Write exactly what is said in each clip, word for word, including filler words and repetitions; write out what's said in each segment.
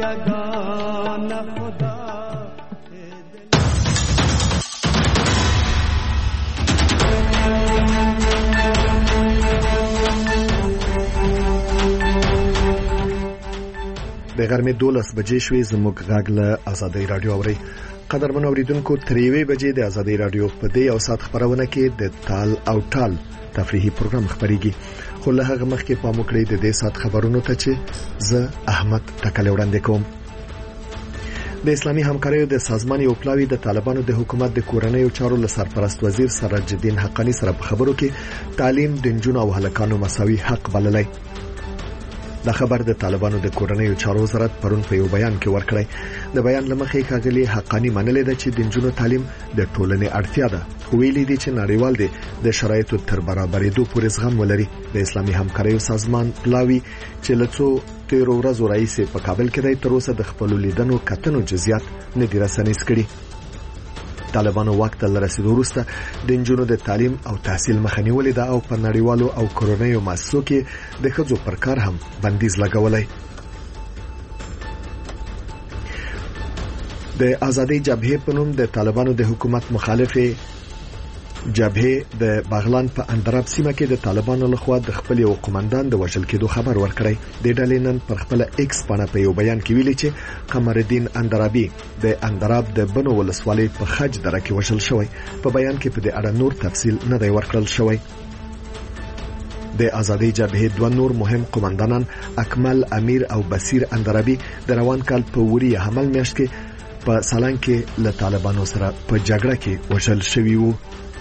लगा न खुदा د غرمې دولس بجې شوې. زموږ غږ له آزادۍ رادیو اوري. قدرمن اوریدونکو، تر یوې بجې د آزادۍ رادیو په دې او سات خبرونه کې د تال او ټال تفریحي پروګرام خبريږي. خو له هغه مخکې په موکړې د دې سات خبرونو ته چې زه احمد ټکل وړاندې کوم. د اسلامي همکاریو د سازمان یو پلاوی د طالبانو د حکومت د کورنیو چارو له سرپرست وزیر سراج الدین حقانی سره په خبرو کې تعلیم د نجونو او هلکانو مساوي حق بللی. دا خبر د طالبانو د کورنیو چارو وزارت پرون په یو بیان کې ورکړی. د بیان لمخې ښاغلي حقانی منلې ده چې د نجونو تعلیم د ټولنې اړتیا ده. ویلي دي چې نړیوال دي د شرایطو تر برابرېدو پورې زغم ولري. د اسلامي همکاریو سازمان پلاوی چې لڅو تیر ورځ رئیس په کابل کې د تر اوسه د خپل لیدنو کتنو جزئیات نه دي رسنیز کړي. طالبانو وخت له رسیدو وروسته د نجونو د تعلیم او تحصیل مخنیولې ده او په نړیوالو او کورنیو مؤسسو کې د ښځو پر کار هم بندیز لګولای. د آزادۍ جبهې په نوم د طالبانو د حکومت مخالفه جبهه د بغلان په اندراب سیمه کې د طالبانو لخوا د خپل یو قومندان د وژل کېدو خبر ورکړی. د ډلې نن پر خپل ایکس باندې په یو بیان کې ویلي چې قمر الدین اندرابي د اندراب د بنو ولسوالۍ په خج دره کې وژل شوی. په بیان کې په دې اړه نور تفصیل نه دی ورکړل شوی. د آزادۍ جبهې دوه نور مهم قومندانان اکمل امیر او بصیر اندرابي د روان کال په وری حمل میاشت کې په سالنګ کې له طالبانو سره په جګړه کې وژل شوی وو.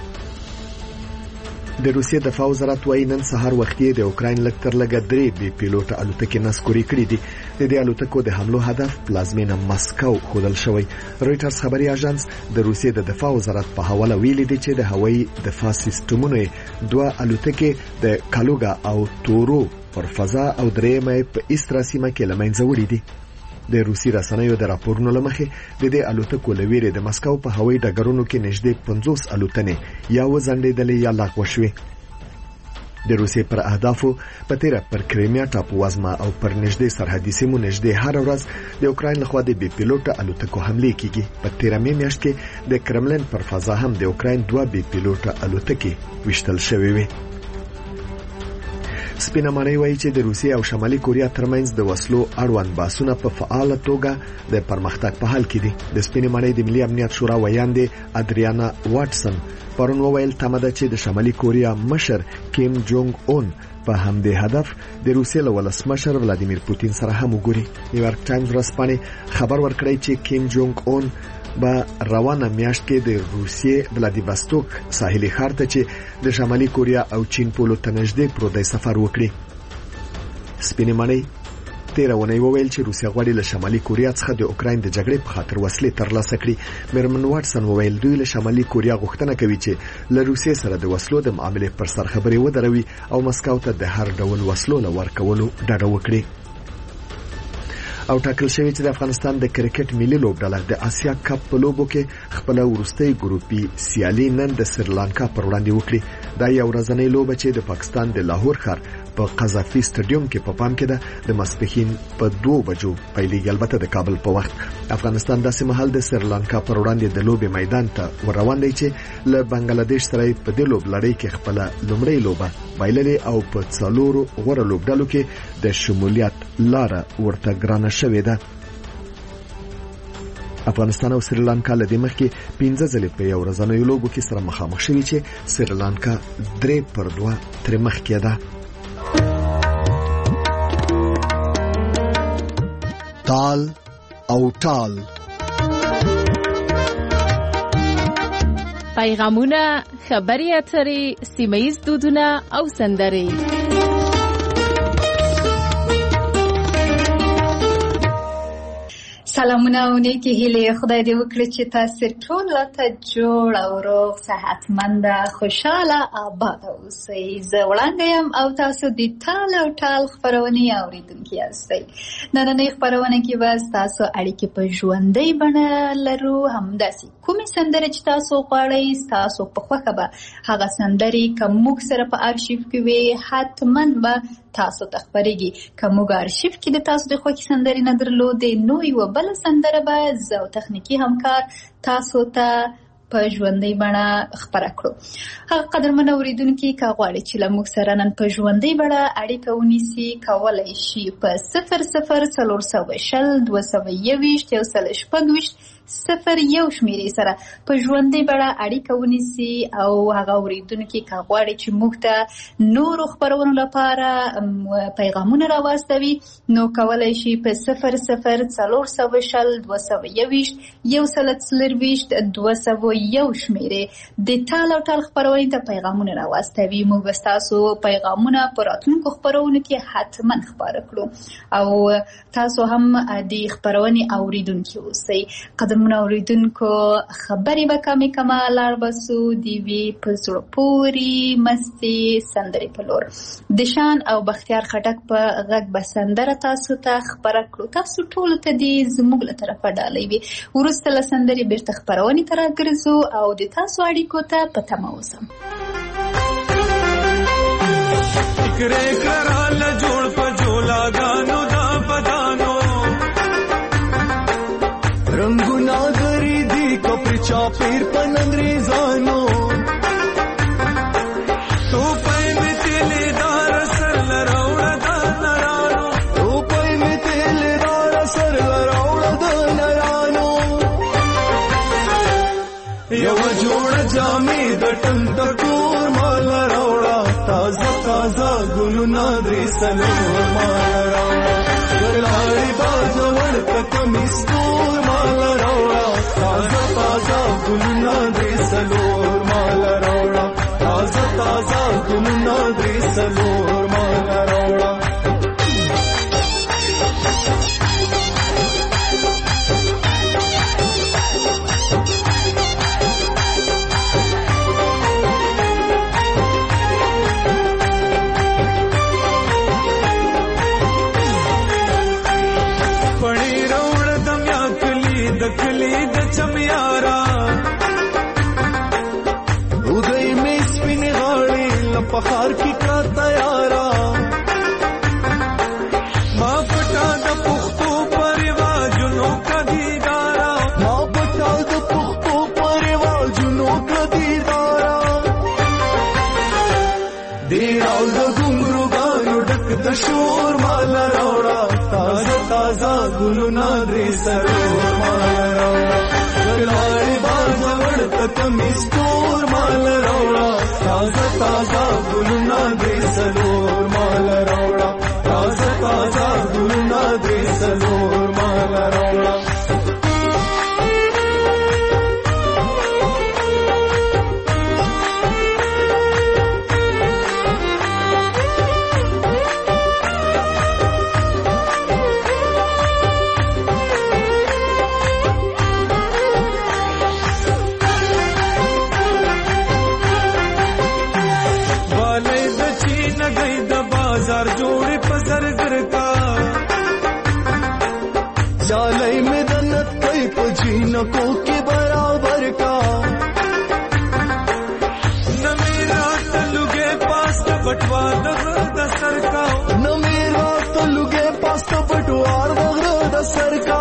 د روسیې دفاع وزارت وايي نن سهار وختي د اوکرين لکتر لګ درې بي پیلوټ الوتکې نسکوري کړې دي. د دې الوتکو د حملو هدف پلازمینه مسکو خودل شوی. رويټرز خبري اژانس د روسیې د دفاع وزارت په حواله ویلي دي چې د هوایي دفاع سیستمونو دوه الوتکې د کالوګا او تورو پر فضا او درېمه په استراسیمه کې لمنځه وړي دي. د روسي رسنیو د راپورونو لمخې د دې الوتکو لویره د مسکو په هوایي ډګرونو کې نږدې پنځوس الوتنې یا وزندېدلې یا لغوه شوې. د روسي پر اهدافو په تیره پر کریمیا ټاپو وزمه او پر نږدې سرحدي سیمو نږدې هر ورځ د اوکرين لخوا د بي پیلوټ الوتکو حمله کیږي. په تیره میاشت کې د کرملین پر فضا هم د اوکرين دوه بي پیلوټ الوتکې وشتل شوې وي. سپینه معنی وایي چې د روسیې او شمالي کوریا ترمنځ د وسلو اړوند بحثونه په فعاله توګه د پرمختګ په حال کې دي. د سپینه معنی د ملي امنیت شورا ویاندې ادریانا واټسن پرون وویل تمه ده چې د شمالي کوریا مشر کیم جونګ اون په همدې هدف د روسیې له ولسمشر ولادیمیر پوتین سره هم وګوري. نیویارک ټایمز ورځپاڼې خبر ورکړی چې کیم جونګ اون با روانه میاشت کې د روسیې ولادیواستوک ساحلي ښار ته چې د شمالي کوریا او چین په لور نږدې پروت سفر وکړي. سپینې معنی تیر ونی وویل چې روسیا غواړي له شمالي کوریا څخه د اوکرين د جګړې په خاطر وسلې ترلاسه کړي. میرمن واټسن وویل دوی له شمالي کوریا غوښتنه کوي چې له روسیې سره د وسلو د معاملې پر سر خبرې ودروي او مسکو ته د هر ډول وسلو له ورکولو ډډه وکړي. او ټاکل شوی چې د افغانستان د کرکټ ملي لوبډله د آسیا کپ په لوبو کې خپل وروستۍ ګروپي سیالي نن د سریلانکا پر وړاندې وکړي. دا یو ورځنۍ لوبه چې د پاکستان د لاهور ښار په قذافي سټډیوم کې په پام کې ده. د ماسپښین په دوه بجو پیلېږي. البته د کابل په وخت افغانستان داسې مهال د سریلانکا پر وړاندې د لوبې میدان ته روان دی چې له بنگلاديش سره په دې لوب لړۍ کې خپل لومړی لوبه بایللې او په څلورو غوړه لوبډلو کې د شمولیت لاره ورته ګرانه شوې ده. افغانستان او سریلانکا له دې مخکې پنځه ځلې په یو ورځنۍ لوبو کې سره مخامخ شوي چې سریلانکا درې پر دوه تر مخ کې ده. تال او ټال پیغامونه، خبري اترې، سیمه‌ییز دودونه او سندرې. سلامونه او نیکی هیله خدای دې وکړي چې تاسو ټول ته جوړ او روغ صحتمند خوشاله آباد اوسئ. زه وړاندې یم او تاسو د ټال او ټال خبرونه اوریدونکي یاستئ. نننۍ خبرونه کې به تاسو اړیکې په ژوندۍ بڼه لرو. همداسې کومې سندرې چې تاسو غواړئ تاسو په خوښه به هغه سندرې کوم موږ سره په ارشیف کې وي حتماً به تاسو ته خبرېږي. که موږ ارشیف کې د تاسو د خوښې سندرې نه درلودې نو یوه بله سندره به زه او تخنیکي همکار تاسو ته په ژوندۍ بڼه خپره کړو. هغه قدرمن اورېدونکي که غواړي چې له موږ سره نن په ژوندۍ بڼه اړیکه ونیسي کولی شي په صفر صفر څلور سوه شل دوه سوه یوویشت یو سل شپږ ویشت صفر یو شمیرې سره په ژوندۍ بڼه اړیکه ونیسي او هغه اورېدونکي که غواړي چې موږ ته نورو خپرونو لپاره پیغامونه راواستوي نو کولی شي په صفر صفر څلور سوه شل دوه سوه یوویشت یو سل څلرویشت دوه سوه یو شمیرې د ټال او ټال خپرونې ته پیغامونه راواستوي. موږ به ستاسو پیغامونه په راتلونکو خپرونو کې حتما خپاره کړو او تاسو هم د خپرونې اورېدونکي اوسئ. قدرمن اورېدونکو خبرې به کمې کمه لاړ بسو د یوې په زړه پورې مستې سندرې په لور. د شان او بختیار خټک په غږ به سندره تاسو ته خپره کړو. تاسو ټولو ته دې زموږ له طرفه ډالۍ وي. وروسته له سندرې بیرته خپرونې ته راګرځو او د تاسو اړیکو ته په تمه اوسم. فکرې کراله جوړ په جولاګانو دا بدانو رنگونه غری دی کپر چاپیر پن انگریزانو تو پای می تیل دار سر لراوړه د نرانو تو پای می تیل دار سر لراوړه د نرانو یو جوړ جامې د ټنګ ټکور مال راوړه تازه تازه ګلونه درې سلور مال راوړه ګلاري باز ورته کمیستور مال راوړه تازه تازه ګلونه درې سلور مال راوړه تازه تازه ګلونه درې سلور مال راوړه کلی د چمیارا وګي مې سپین غاړي لپخار کی کا تیارا ما پټا د پختو پرواجونو کا دیدارا ما پټا د پختو پرواجونو کا دیدارا دیراو د ګنګرو غانو ډک د شور مال راوړه تازه تازه ګلونه درې سرور مال راوړه ګلاري باز ورته کمیستور مال راوړه تازه تازه ګلونه درې سرور مال راوړه تازه تازه ګلونه درې سرور مال راوړه جوڑے پسر زر کا چالئی میں دنت کئی پجینکو کے برابر کا نہ میرا تلگے پاس بٹوا د سر کا نہ میرا تلگے پاس بٹوار د سر کا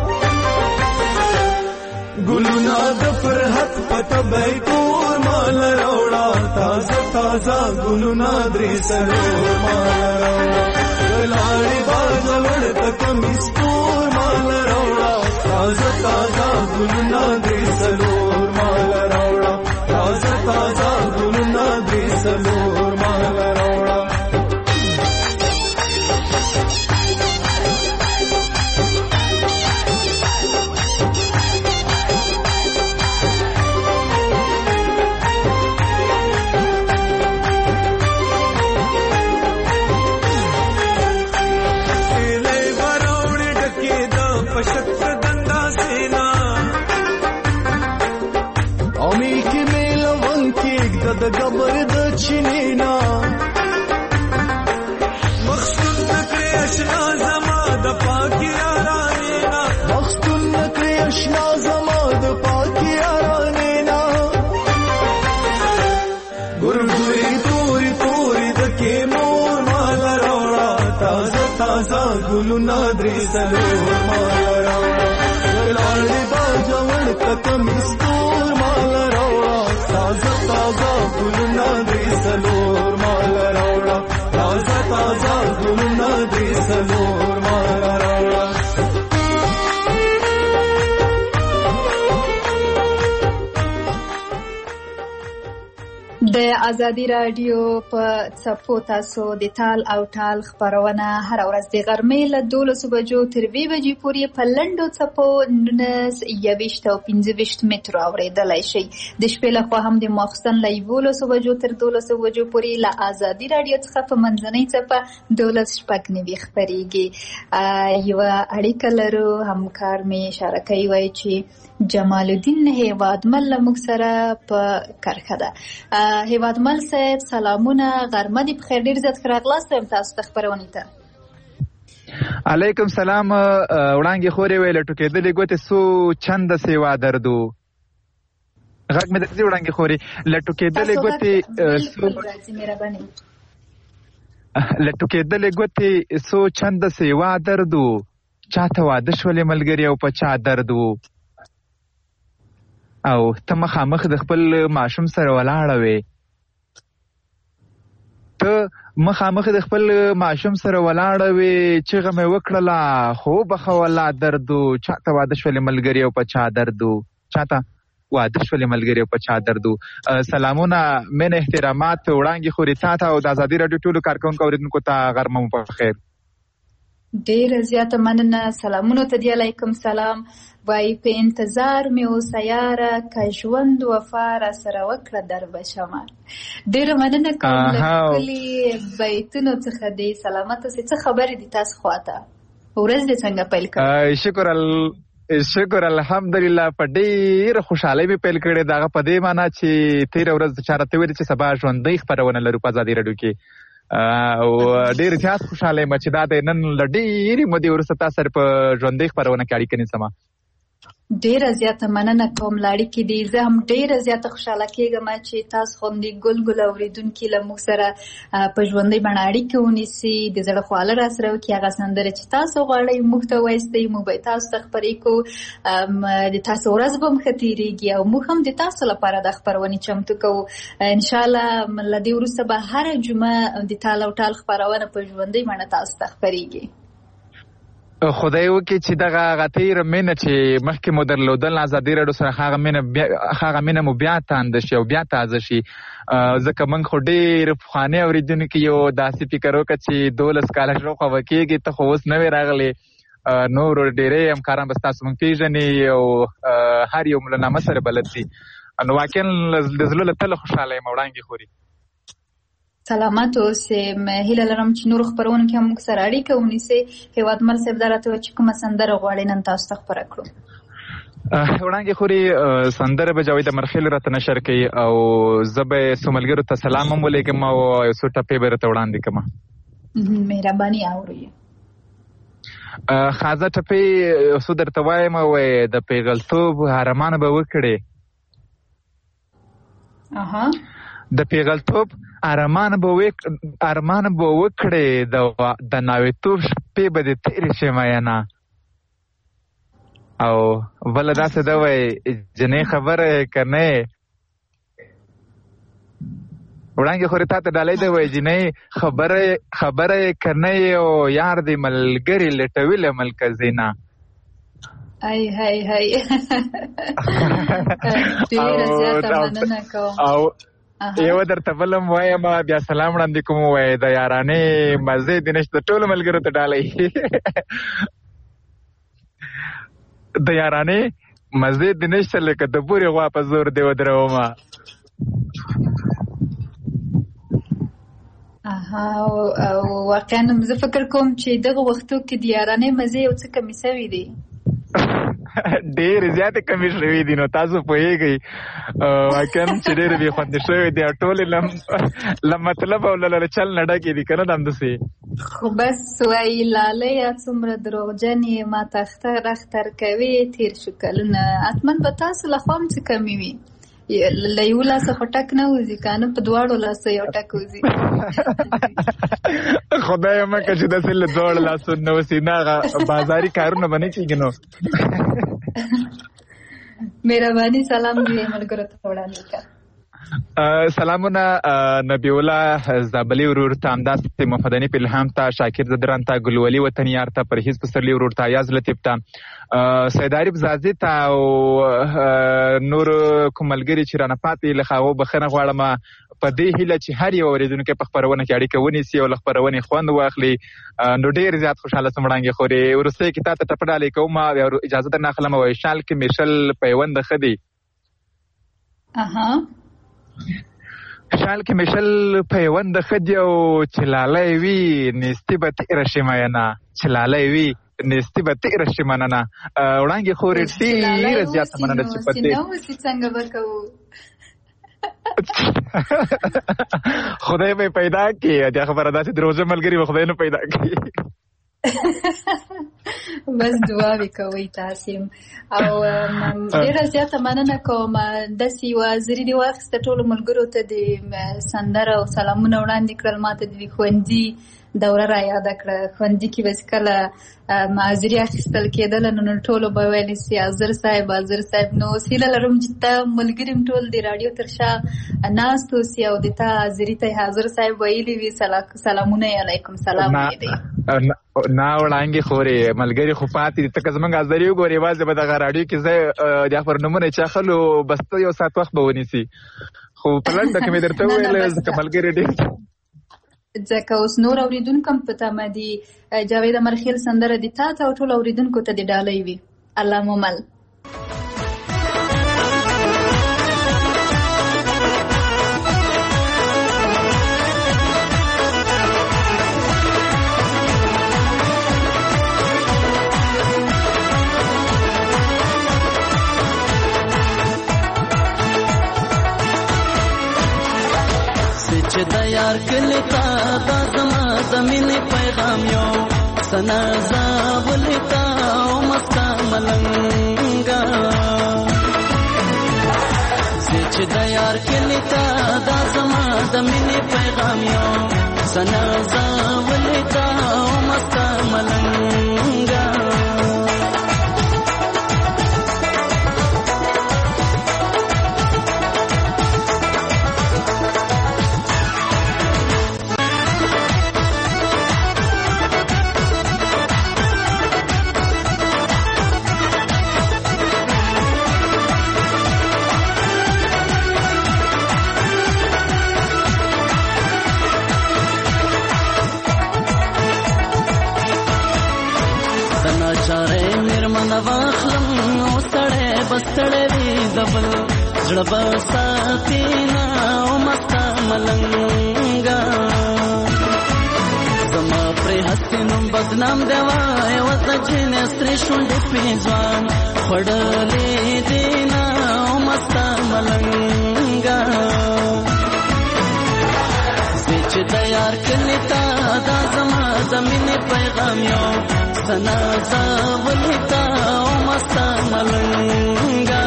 گلونا د فرحت پت بیکور مال روڑا تازه تازه گلونا درې سلور مال روڑا گلاړي باز ورته کمیستور مال روڑا تازه تازه گلونا درې سلور مال روڑا تازه تازه گلونا درې سلور مال روڑا د گبر د چینینا مخصوص نکړې اشنا زما د پاکی یارانا مخصوص نکړې اشنا زما د پاکی یارانا ګورګوري توري توري د کې مور مال راوړ ګلونه درې څلور مال راوړه ولاړې باجه وړکه کمیستور مال راوړه تازه تازه ګلونه درې څلور مال راوړه تازه تازه ګلونه درې څلور مال راوړه د ازادي رادیو په څپو تاسو د تال او ټال خبرونه هر ورځ د غرمې له دولسو بجو تر دوې بجې پورې په لنډو څپو نولس یوویشت او پنځه ویشت مترو اورېدلی شئ. د شپې لخوا هم د ماخوستن له یولسو بجو تر دولسو بجو پورې له ازادي رادیو څخه په منځنۍ څپه دولس شپږ نوي خپرېږي. یوه اړیکه لرو، همکار مې اشاره کوي وایي چې جمال الدین هیوادمل له موږ سره په کرښه ده. هیوادمل صاحب سلامونه، غرمه دې بخیر، ډېر زیات ښه راغلاست وایم تاسو ته خپرونې ته. علیکم سلام. وړانګې خورې ویل ټوکېدلې ګوتې څو چنده سیوا دردو غږ مې درځي. وړانګې خورې له ټوکېدلې ګوتې له ټوکېدلې ګوتې څو چنده سیوا دردو چاته واده شولې ملګري او په چا درد و او ته مخامخ د خپل ماشوم سره ولاړه وې ته مخامخ د خپل ماشوم سره ولاړه وې چیغه مې وکړله خو بخه والله درد و چاته واده شولې ملګري او په چا درد و چاته واده شولې ملګري او په چا درد و. سلامونه، من احترامات وړانګې خورې تا ته او د ازادي راډیو ټولو کارکوونکو اورېدونکو ته غرمه مو په خیر. ډېره زیاته مننه. سلامونو ته دی علیکم سلام. وایي په انتظار مې اوسه یاره که ژوند وفا را سره وکړه در به شمه. ډېره مننه کوم له ښکلي بیتونو څخه دی. سلامت اوسئ. څه خبرې دي تاسو خواته؟ ورځ دې څنګه پیل کړه؟ شکر ال شکر الحمدلله په ډېره خوشحالۍ مې پیل کړې. د هغه په دې معنا چې تېره ورځ چا راته ویلې چې سبا ژوندۍ خپرونه لرو په ازادي راډیو کې او ډېر زیات خوشحاله یم چې دا د نن له ډېرې مودې وروسته تاسو سره په ژوندۍ خپرونه کې اړیکه نیسم. ډېره زیاته مننه کوم له اړیکې دي. زه هم ډېره زیاته خوشحاله کېږم چې تاسو غوندې ګل ګل اورېدونکي له موږ سره په ژوندۍ بڼه اړیکې ونیسي، د زړه خواله را سره وکړي. هغه سندره چې تاسو غواړئ موږ ته وایستئ، موږ به تاسو ته خپرې کړو. د تاسو ورځ به هم ښه تېرېږي او موږ هم د تاسو لپاره د خپرونې چمتو کوو. انشاءالله له دې وروسته به هره جمعه د تال او ټال خپرونه په ژوندۍ بڼه تاسو ته خپرېږي. خدای وکړي چې دغه هغه تېره مینه چې مخکې مو درلودل ازادي راډیو سره هغه مینه هغه مینه مو بیا تانده شي او بیا تازه شي. ځکه موږ خو ډېر پخواني اورېدونکي یو. داسې فکر وکړه چې دولس کاله شاوخوا به کېږي، ته خو اوس نوې راغلې، نور ډېری همکاران به ستاسو موږ پېژني او هر یو له نامه سره بلد دي. نو واقعا د زړه له تله خوشحاله یم وړانګې خوري. سلامت اوسئ. هیله لرم چې نورو خپرونو کې هم موږ سره اړیکه ونیسئ. هیوادمل صاحب دا راته وایي چې کومه سندره غواړئ نن تاسو ته خپره کړو؟ وړانګې خوري سندره به جاوید امرخیل راته نشر کوي او زه به څو ملګرو ته سلام هم ولیکم او یو څو ټپې به راته وړاندې کړم. مهرباني اورئ. خازه ټپې څو درته وایم وایي د پیغلتوب ارمان به وکړې د پیغلتوب ارمان به وک ارمان به وکړې د ناوېتوب شپې به دې تېرې شي میینه. او بله داسې ده وایي جنۍ خبره یې که نه یې وړانګې خورې تا ته ډالۍ ده وایي جنۍ خبره خبره یې که نه یې او یار دې ملګري لټوي له ملکزي نه. ای هی هی ډېره زیاته مننه کوم. او یو درته بل هم وایم بیا سلام وړاندې کوم وایي د یارانې مزې دې نشته ټولو ملګرو ته ډالۍ د یارانې مزې دې نشته لکه د بورې غوا په زور دې ودرومه. واقعا زه فکر کوم چې دغه وختو کې د یارانې مزې یو څه کمې سوي دي. ډېرې زیاتې کمې شوي دي. نو تاسو پوهېږئ واقعا چې ډېرې بې خوندې شوې دي او ټولې له مطلب او له چل نه ډکې دي که نه همداسې. خو بس وایي لالیه څومره دروغجن یې ما ته اختر اختر کوې تېر شو کلونه. حتما به تاسو له خوا هم څه کمې وي. له یو لاسه خو ټک نه وځي کنه په دواړو لاسو یو ټک وځي. خدای مکه چې داسې له دواړو لاسو نه وځي نه بازاري کارونه به نه کېږي نو. مهرباني سلام دې ملګرو ته وړاندې کړه. سلامونه نبی الله زابلی ورور ته همداسې مفدني پلهام ته شاکر زدران ته ګلولي وطنیار ته پرهیز پسرلی ورور ته یاز لطیف ته سید عارف زازي ته او نور کوم ملګري چې رانه پاتې له هغو بخښنه غواړم په دې هیله چې هر یو اورېدونکی په خپرونه کې اړیکه ونیسي او له خپرونې خوند واخلي نو ډېر زیات خوشحاله سم وړاندې خورې. وروستی کې تا ته ټپه ډالۍ کوم اجازه درنه اخلم. ویشال کې میشل پیوند ښه دی. اها شال کې مشل پیوند ښه دی او چې لالی وي نیستي به تېره شي مینه چې لالی وي نیستي به تېره شي مننه. وړانګې خورې ډېره زیاته مننه چې په دې څنګه به کوو خدای به پیدا کړي. دا خبره داسې دروغجن ملګري به خدای نه پیدا کړي. بس دعاوې کوئ تاسې او ډېره زیاته مننه کوم. داسې یوه زري دې واخیسته ټولو ملګرو ته د سندره او سلامونه وړاندې کړل. ما ته د ښوونځي دوره را یاده کړه. ښوونځي کې بس کله معذري اخیستل کېدله نو ټولو به ویلې سي حاضر صاحب حاضر صاحب. نو هیله لرم چې تا ملګري م ټول د راډیو تر شا ناست اوسي او د تا حاضري ته حاضر صاحب ویلي وي سلامونه یې علیکم سلام یې دی. نه وړانګې خورې ملګري خو پاتې دي. ته که زموږ حاضري وګورې یوازې به دغه راډیو کې ځای د خبرنامونه چا خلو بس ته یو ساعت وخت به ونیسي. خو په لنډه کې مې درته وویل ځکه ملګري ډېر ځکه اوس نور اورېدونکو هم په تمه دي. جاوید امرخیل سندره د تا ته او ټولو اورېدونکو ته د ډالۍ وي. الله مو مل. چې د یار کلی تا دا زما د مینې پیغام یو سنا زاولی تا او مستا ملنګا. چې د یار کلی تا دا زما د مینې پیغام یو سنا زاولی تا او مستا ملنګا. واخلم او سړی بستړی وي دبل زړه به ساتي نه او مستا ملنګا. زما پرې هسې نوم بدنام دی وای ورته چې نسترې شونډې پې ځوان خوړلې دي نه او مستا ملنګا. چې د یار کلي تا دا زما د مینې پیغام یو سنا زاولی تا او مستا ملنګا.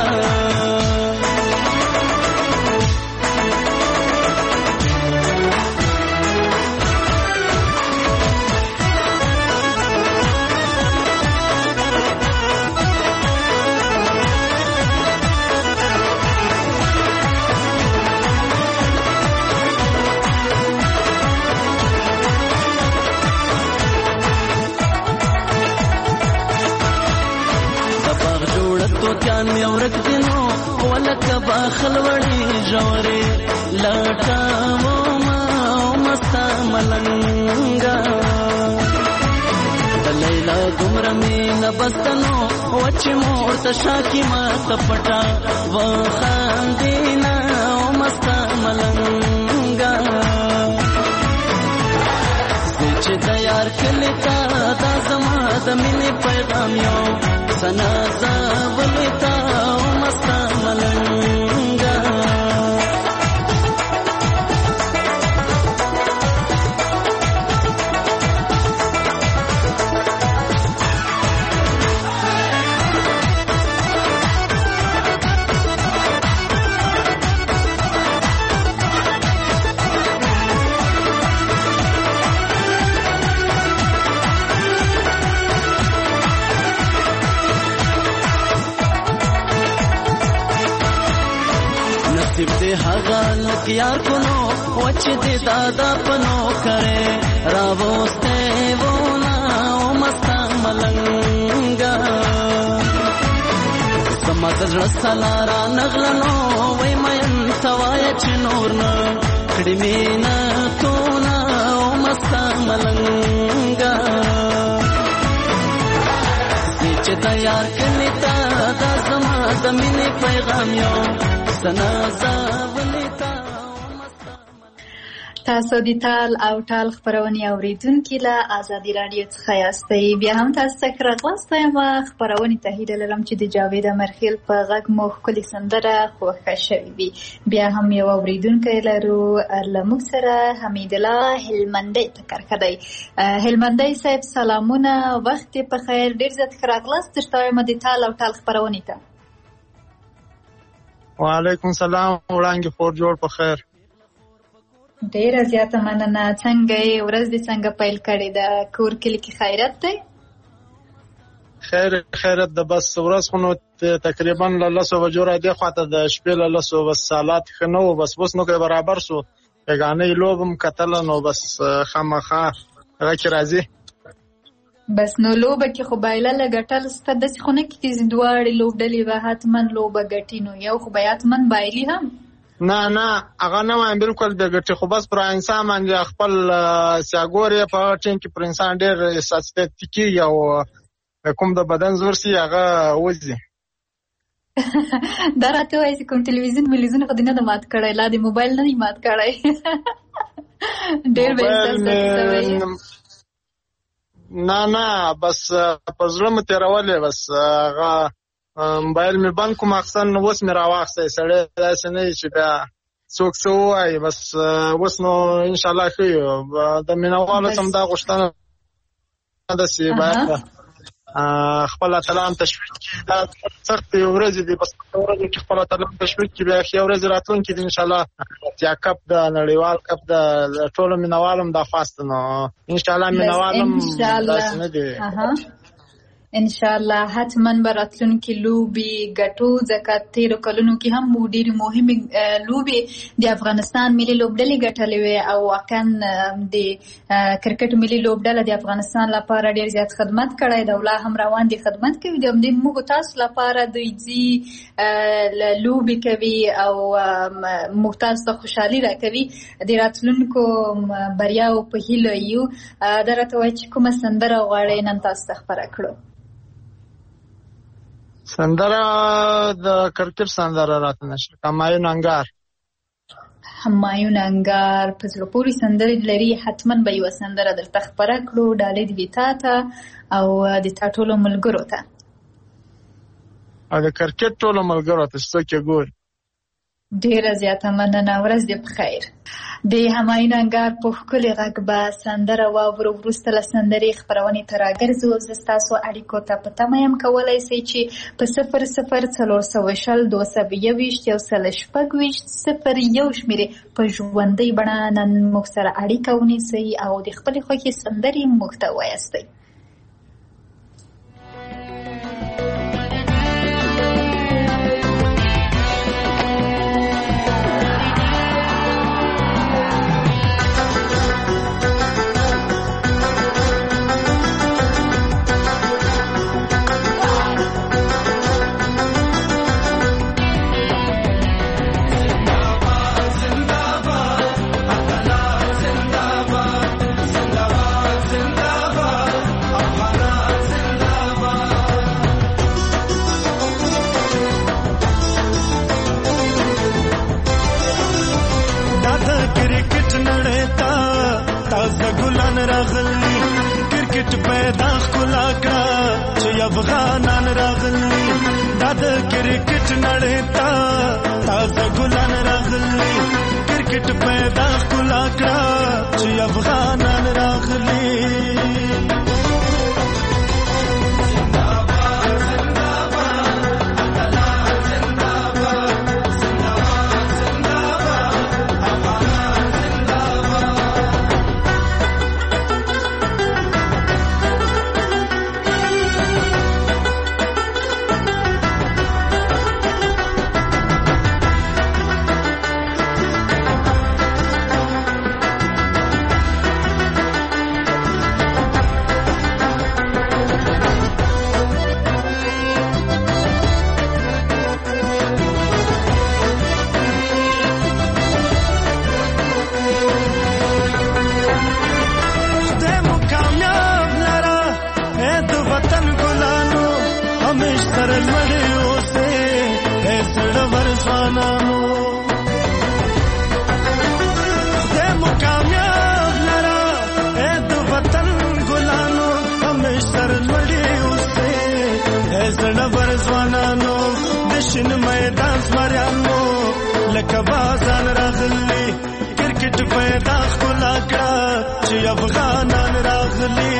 توتیان می ورک دینو ولکه باخل وړي جوړې لټا مو ما مستا ملنګا. د لیلا دومره مینه بستنو وچ مور ته شاکی ما تپټا و خاندینا مستا ملنګا. چې د یار کلی تا دا زما د مینې پیغام یو سنا زاولی تا او مستا ملنګا. نصیب دې هغه لکیار کونو وچ دې دادا پنو کرے راوسته وونا او مستا ملنګا سمات زړه سلارا نغلنو وای مې توای چې نور نه کړي مینا تو نا او مستا ملنګا چې تیار کړی تا دا زما زمینه پیغام یو سنا زاولتا تاسو د تال او ټال خبرونه اوریدونکو له ازادي رادیو څخه یاستئ. بیا هم تاسو ته راغلاستئ ما خبرونه ته هیله لرم چې د جاوید امرخیل په غږ مو ښکلې سندره خوښه شوې وي. بیا هم یو اوریدونکی لرو له موږ سره حمید الله هلمندی تکرکه دی. هلمندی صاحب سلامونه، وخت په خیر، ډیر زیات راغلاست ترتایم د تال او ټال خبرونه ته. وعلیکم سلام، وړاندې خور جوړ په خیر. ډیره زیاته مننه. څنګه یې ورځ دې څنګه پیل کړې ده؟ کور کلي کې خیرت دی؟ خیر خیرت ده، بس ورځ خو نو تقریبا له لسو بجو راځي خواته د شپې له لسو بس سالات ښه نه وو، بس اوس نو که برابر سو یګانۍ لوبم کتله نو بس خامخا هغه کې راځي. بس نو لوبه کې خو بایلله ګټل سته داسې خو نه کېږي چې دواړې لوبډلې به حتما لوبه ګټي، نو یو خو به حتما بایلي هم. نه نه هغه نه وایم بالکل به ګټي، خو بس پر انسان باندې خپل سیاګورې په ټیم کې پر انسان ډېر احساسات کېږي او کوم د بدن زور سي هغه وځي. دا راته وایي چې کوم ټلویزیون ملیزون خو دې نه ده مات کړی، لا د موبایل نه دی مات کړی. ډېر به احساس نه نه بس په زړه مې تېرولې، بس هغه موبایل مې بند کوم اخسن نو اوس مې راواخستی. سړی داسې نه چې بیا څوک څه ووایي، بس اوس نو انشاءالله ښه یو. د مینهوالو څه هم دا غوښتنه ده چې باید خپل اتلان تشویق کړي. دا سختې ورځې دي، بس ورځې کې خپل اتلان تشویق کړي، بیا ښې ورځې راتلونکي دي انشاءالله. اتیا کپ د نړیوال کپ د ټولو مینهوالو دا خواست نو انشاءالله مینهوالم داسې نه دي. انشاءالله حتما به راتلونکي لوبې ګټو، ځکه تېرو کلونو کې هم ډېرې مهمې لوبې د افغانستان ملي لوبډلې ګټلې وې او واقعا د کرکټ ملي لوبډله د افغانستان لپاره ډېر زیات خدمت کړی دی او لا هم روان دي خدمت کوي. د همدې موږ تاسو لپاره دوی ځي لوبې کوي او موږ تاسو ته خوشحالي راکوي. د راتلونکو بریاو په هیله یو. دا راته وایي چې کومه سندره غواړئ نن تاسو ته خپره کړو؟ سندره د کرکټ سندره راته نشته. همایون انګار. همایون انګار په زړه پورې سندرې لري، حتما به یوه سندره درته خپره کړو. ډالۍ دې تا ته او د تا ټولو ملګرو ته او د کرکټ ټولو ملګرو ته چې څوک یې ګوري. ډیره زیاته مننه، ورځ دې په خیر. د همایون انګار په ښکلي غږ به سندره واورو. وروسته له سندرې خپرونې ته راګرځو. زه ستاسو اړیکو ته په تمه یم، کولی شئ چې په صفر صفر څلور سوه شل دوه سوه یوویشت یو سل شپږ ویشت صفر یو شمېرې په ژوندۍ بڼه نن موږ سره اړیکه ونیسئ او د خپلې خوښې سندرې موږ ته ووایاستئ. افغانان راغلي دا د کرکټ نړۍ ته تازه ګلان راغلي، کرکټ پیدا ښکلا کړه چې افغانان راغلي. همیش سره لوړې اوسې ای زړور ځوانانو خدای مو کامیاب لره ای د وطن ګلانو همیش سره لوړې اوسې ای زړور ځوانانو د شین میدان زمریانو لکه بازان راغلي کرکټ پیدا ښکلا کړه چې افغانان راغلي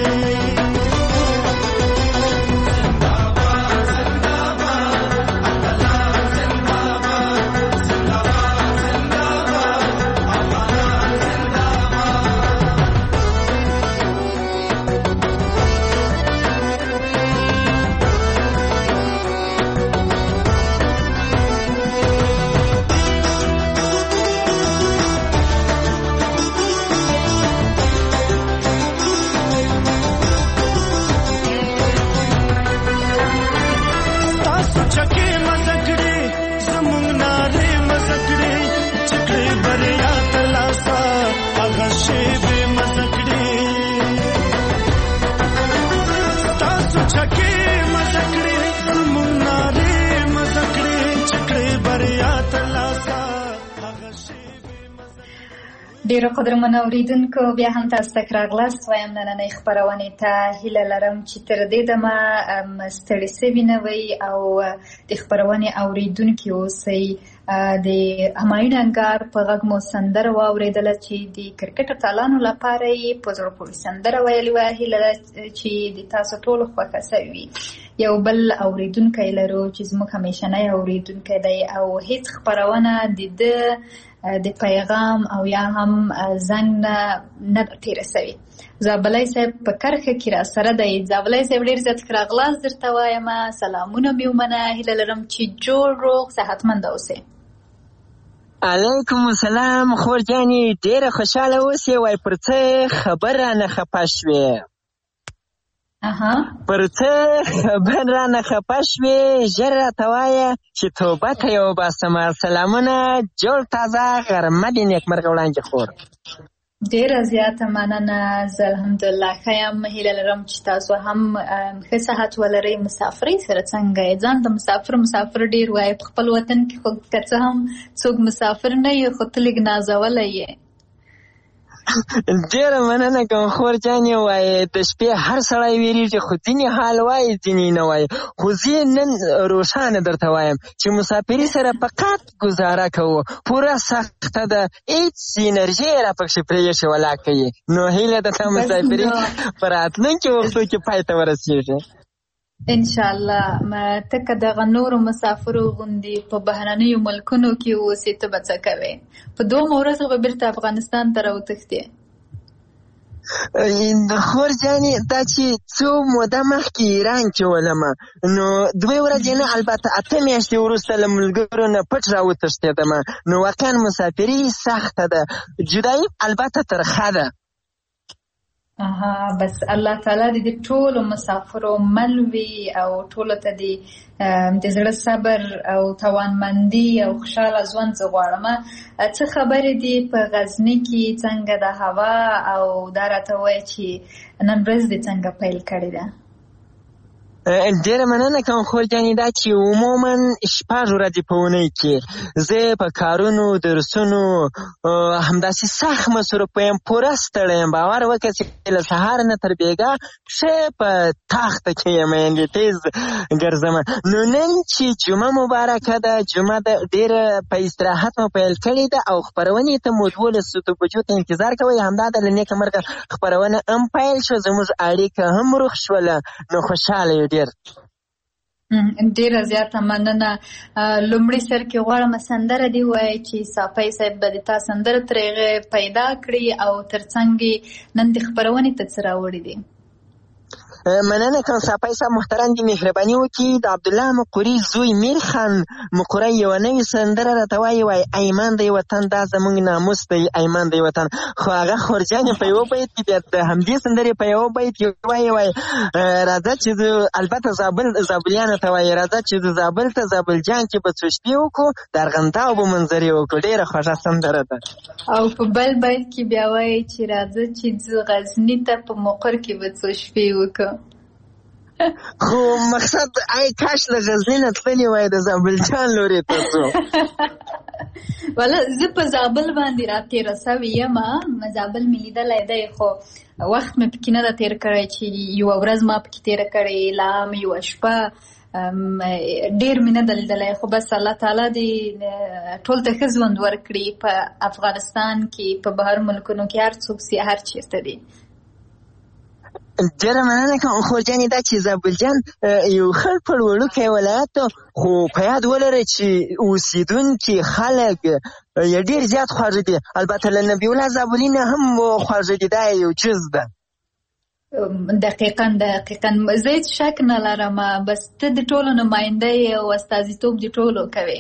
ډیرو قدرمنو اوریدونکو بیا هم تاسو ته راغلاست وایم نننۍ خپرونې ته هیله لرم چې تر دې دمه ستړي سوي نه وئ او د خپرونې اوریدونکي اوسئ. د همایون انګار په غږ مو سندره واورېدله چې د کرکټ اتلانو لپاره یې په زړه پورې سندره ویلې وه. هیله ده چې د تاسو ټولو خوښه سوې وي. یو بل اوریدونکی لرو چې زموږ همیشنی اوریدونکی دی او هیڅ خپرونه د ده د پیغام او یا هم زنګ نه نه تیره سوي. زابلی صاحب په کرښه کې را سره دی. زابلی صاحب ډېر زیات ښه راغلاست درته وایم. سلامونه مې ومنه. هیله لرم چې جوړ روغ صحتمنده اوسئ. علیکم السلام خور جانې ډېره خوشحاله اوسې. وای پر څه خبر رانه خفه شوې پر څه خبر رانه خفه شوې ژر راته وایه چې توبه ته یې وباسمه. سلامونه جوړ تازه غرمه دې نیکمرغه وړاندې خور. ډیره زیاته مننه. زه الحمدلله ښه یم. هیله لرم چې تاسو هم ښه صحت ولرئ. مسافرۍ سره څنګه یې؟ ځان د مسافر مسافر ډېر وایي په خپل وطن کې، خو که څه هم څوک مسافر نه یې خو ته لږ نازولی یې. ډېره مننه کوم خور جانې. وایي د شپې هر سړی ویرېږي خو ځینې حال وایي ځینې نه وایي. خو زه نن روښانه درته وایم چې مسافري سره فقط ګزاره کوو. پوره سخته ده، هېڅ انرژي یې راپکښې پرېښې ولاکه یې. نو هیله ده تا مسافري په راتلونکي وختو کې پای ته ورسېږي انشاءالله. ته که دغه نورو مسافرو غوندې په بهرنیو ملکونو کې اوسې ته به څه کوې؟ په دومره ورځو به بیرته افغانستان ته راوتښتې؟ خور جانې دا چې څو موده مخکې ایران کې ولمه نو دوې ورځې نه البته اته میاشتې وروسته له ملګرو نه پټ راوتښتېدمه. نو واقعا مسافري سخته ده، جدایي البته ترخه ده. اها بس الله تعالی دې ټولو مسافرو مل وي او ټولو ته دې د زړه صبر او توانمندي او خوشحاله ژوند زه غواړم. څه خبرې دي په غزني کې؟ څنګه د هوا او دا راته وایي چې نن ورځ دې څنګه پیل کړې ده؟ ډېره مننه کوم خور جانې. دا چې عموما شپږ ورځې په اونۍ کې زه په کارونو درسونو همداسې سخت مصروفه یم، پوره ستړی یم. باور وکړه چې له سهار نه تر بېګا ښه په تخته کې یم، یعنې تیز ګرځم. نو نن چې جمعه مبارکه ده، جمعه ده ډېره په استراحت مو پیل کړې ده او خپرونې ته مو دولسو بجو ته انتظار کوئ. همدا ده له نیکه مرګه خپرونه هم پیل شو، زموږ اړیکه هم روغ شوله. نو خوشحاله یو ډېر. ډېره زیاته مننه. لومړي سر کې غواړم سندره دې ووایي چې صافی صاحب به د تا سندره تر هغې پیدا کړي او تر څنګ نن د خپرونې ته څه راوړي دي؟ مننه کوم صافی صاحب محترم دې مهرباني وکړي. د عبدالله مقري زوی میر خان مقری یوه نوې سندره راته وایي، وایي ایمان دی وطن دا زموږ ناموس دی، ایمان دی وطن. خو هغه خورجانې په یوه بیت کې د همدې سندرې په یوه بیت کې وایي وایي راځه چې البته زابل زابلیانو ته وایي راځه چې د زابل ته زابل جان کې به څو شپې وکړو، د ارغنداو به منظرې وکړو. ډېره خوږه سندره ده. او په بل بیت کې بیا وایي چې راځه چې غزني ته په مقر کې به څو شپې وکړو. خو مقصد ای کاش له غزني نه تللی وای د زابل جان لوري ته ځو. ولا زه په زابل باندې راتېره سوې یم. زابل مې لیدلی دی خو وخت مې پکې نه ده تېر کړی چې یوه ورځ ما پکې تېره کړې، لا هم یوه شپه ډېر مې نه ده لیدلی. خو بس الله تعالی دې ټول ته ښه ژوند ورکړي په افغانستان کې، په بهر ملکونو کې، هر څوک سي هر چېرته دي. ډېره مننه کوم خورجانې. دا چې زابل جان یو خړ پړ وړوکی ولایت خو په یاد ولرئ چې اوسېدونکي خلک یې ډېر زیات خواږه دي. البته له نبي الله زابلي نه هم خواږه دي، دا یو جز ده. دقیقاً دقیقاً زه هېڅ شک نه لرم. بس ته د ټولو نماینده یې او استازیتوب د ټولو کوې.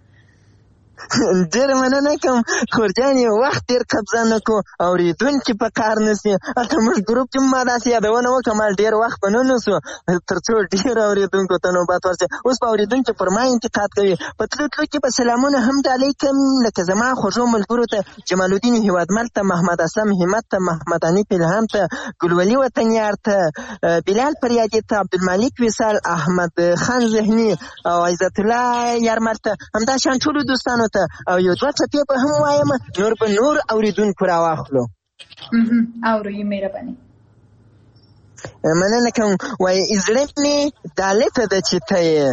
ډېره مننه کوم خورجانې. وخت ډېر قبضه نه کړو، اورېدونکي په کار نه سي. هلته موږ ګروپ کې ما داسې یادونه وکړه ما ډېر وخت به نه نیسو تر څو ډېر اورېدونکو ته نوبت ورسي. اوس به اورېدونکي پر ما انتقاد کوي. په تلو تلو کې به سلامونه هم ډالۍ کوم، لکه زما خوږو ملګرو ته، جمال الدین هیوادمل ته، محمد اسلم همت ته، محمد حنیف الهام ته، ګلولي وطنیار ته، بلال فریادي ته، عبدالمالک وصال، احمد خان ذهني او عزت الله یارمل ته، همداشان ټولو دوستانو ته او یو دوه ټپې به هم وایم، نور به نور اورېدونکو راواخلو. اورو یې مهرباني. مننه کوم. وایي زړه مې دالته ده چې ته یې،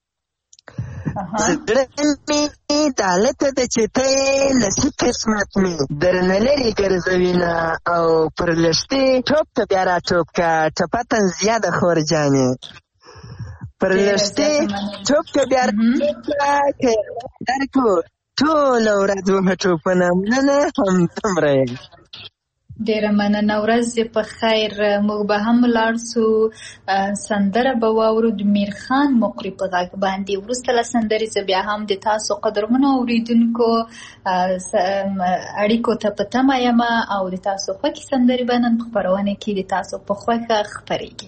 زړه مې دالته ده چې ته یې، نصیب قسمت مې درنه لرې ګرځوینه او پر لښتې ټوپ ته بیا را ټوپ که ټپتن زیاده خورجانې. پر لښتې ټوپ ته بیا را ټوپ که درکو ټوله ورځ ومه ټوپونه. مننه همدومره یې. ډېره مننه. ورځ دې په خیر. موږ به هم ولاړ سو، سندره به واورو د میرخان مقري په غږ باندې. وروسته له سندرې زه بیا هم د تاسو قدرمنو اورېدونکو اړیکو ته په تمه یم او د تاسو خوښې سندرې به نن په خپرونه کې د تاسو په خوښه خپرېږي.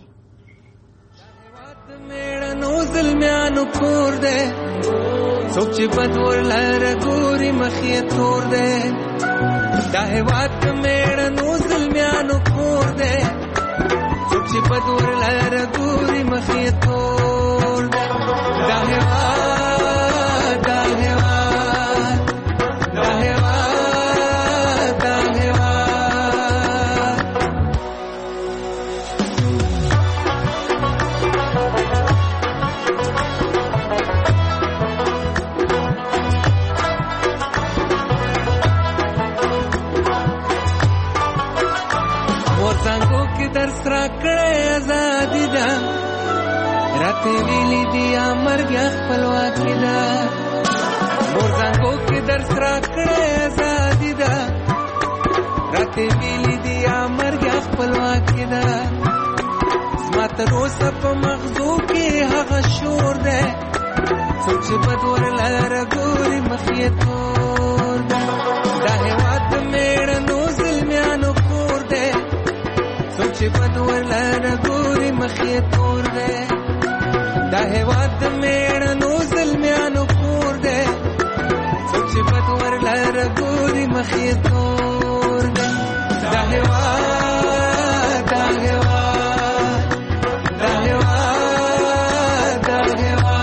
میړنو زلمیانو کور دی، څوک چې بد ورلره ګوري مخ یې تور دی. دا هېواد د میړنو زلمیانو کور دی، څوک چې بد ورلره ګوري مخ یې تور دی. دا هېواد دا هېواد دا هېواد دا هېواد درس را کړی ازادي ده، راته ویلي دي یا مرګ یا خپلواکي ده. مورزانګو کې درس را کړی ازادي ده، راته ویلي دي یا مرګ یا خپلواکي ده. زما تر اوسه په مغزو کې هغه شور دی، څوک چې بد ورلره ګوري مخ یې تور ده. دا هېواد د میړنو زلمیانو کور دی، څوک چې بد ورلره ګوري مخ یې تور دی. دا هېواد د میړنو زلمیانو کور دی، څوک چې بد ورلره ګوري مخ یې تور دی. دا هېواد دا هېواد دا هېواد دا هېواد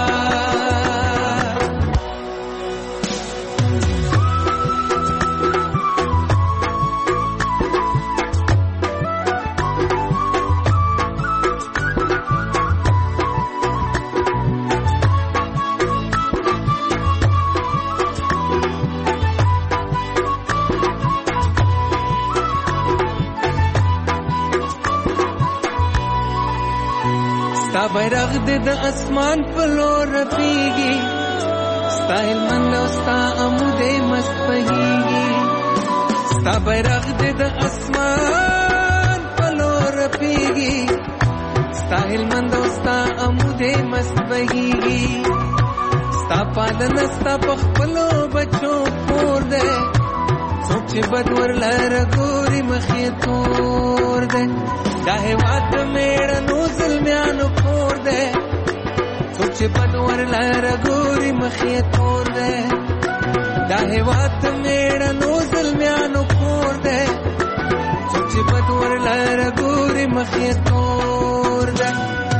ستا بیرغ دې د اسمان په لور رپېږي، ستا هلمند او ستا امودې مست بهېږي. ستا بیرغ دې د اسمان په لور رپېږي، ستا هلمند او ستا امودې مست بهېږي. ستا پالنه ستا په خپلو بچو کور دی، څوک چې بد ورلره ګوري مخ یې تور دی. دا هېواد د میړنو زلمیانو کور دی، څوک چې بد ورلره ګوري مخ یې تور دی. دا هېواد د میړنو زلمیانو کور دی، څوک چې بد ورلره ګوري مخ یې تور دی.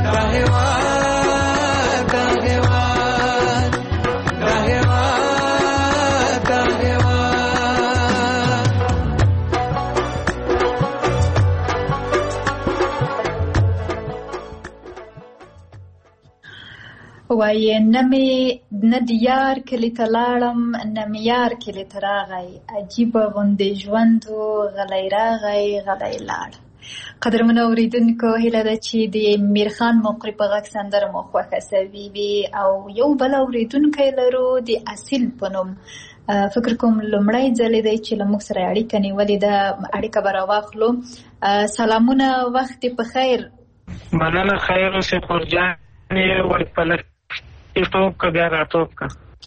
وایي نه مې نه د یار کلي ته لاړم نه مې یار کلي ته راغی عجیبه غوندې ژوند و غلی راغی غلی لاړ. قدرمنو اورېدونکو هیله ده چې د میرخان مقری په غږ سندره مو خوښه سوي وي او یو بل اورېدونکی لرو د اصیل په نوم. فکر کوم لومړی ځل دی چې له موږ سره اړیکه نیولې ده، اړیکه به راواخلو. سلامونه، وخت په خیر. مننه، خیر اوسې خورجانې. وایي پلک ټوپ که بیا راټوپ که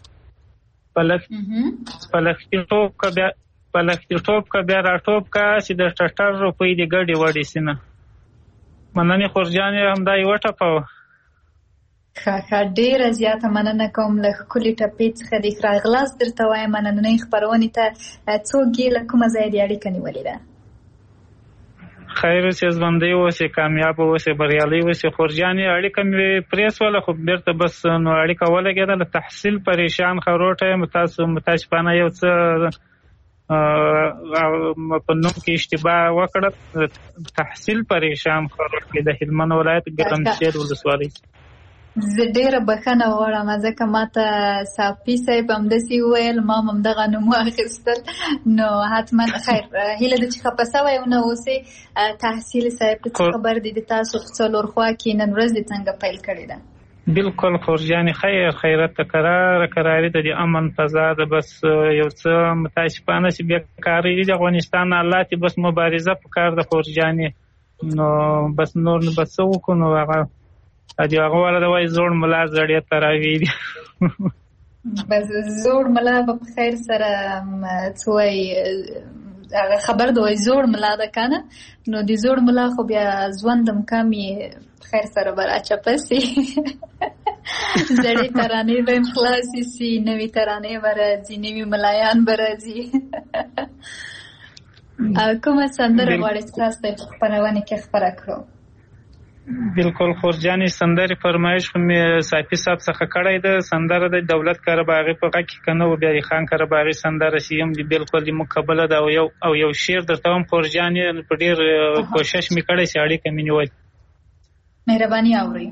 پلکتي ټوپ که بیا پلکتي ټوپ که بیا راټوپ که چې د ټټر روپۍ د ګډې وړې سینه. مننې خورجانې، همدا یې وټپوه. ښه ښه، ډېره زیاته مننه کوم له ښکلې ټپې څخه. د راغلاست درته وایم. نننۍ خپرونې ته څوک یې له کومه ځایه د اړیکه نیولې ده؟ خیر اوسې، ژوندی اوسې، کامیاب اوسې، بریالی اوسې. خورجانې اړیکه مې پرېسوله خو بېرته بس نو اړیکه ولګېده. له تحصیل پریشان خروټه یم. تاسو متاسفانه یو څه په نوم کې اشتباه وکړه. تحصیل پریشان خروټ کې د هلمند ولایت ګرمسیر ولسوالۍ. زه ډېره بښنه غواړم ځکه ماته صافي صاحب همداسې وویل، ما هم همدغه نوم واخیستل. نو حتما خیر، هیله ده چې خفه سوی ونه اوسې. تحصیل صاحب څه خبر دی د تاسو په څلور خوا کې نن ورځ دې څنګه پیل کړې ده؟ بالکل خورجانې، خیر خیرت ته کراره کراري ده، د امن فضا ده. بس یو څه متاسفانه چې بېکاري د افغانستان حالات بس مبارزه پکار ده خورجانې. نو بس نور نو بس څه وکړو؟ نو هغه ادي هغه والا د وای زوړ ملا زړې تراوی دي. بس زوړ ملا په خیر سره څه وای هغه خبر د وای زوړ ملا ده کنه. نو د زوړ ملا خو بیا ژوندم کمی خیر سره بر اچپسي. زړې ترانې به خلاصي سي، نوې ترانې برازي، نوې ملایان برازي. کومه سندره غواړئ تاسو ته خپرونه کې خبره کړو؟ بالکل خورجانې، سندرې فرمایش خو مې صافي صاحب څخه کړی ده. سندره د دولت کارباغي په غږ کې که نه و، بیا خان کارباغي سندره چې هم بالکل د مقبله ده. او یو او یو شعر درته هم خورجانې، په ډېر کوشش مې کړی چې اړیکه مې نیول. مهرباني اورئ.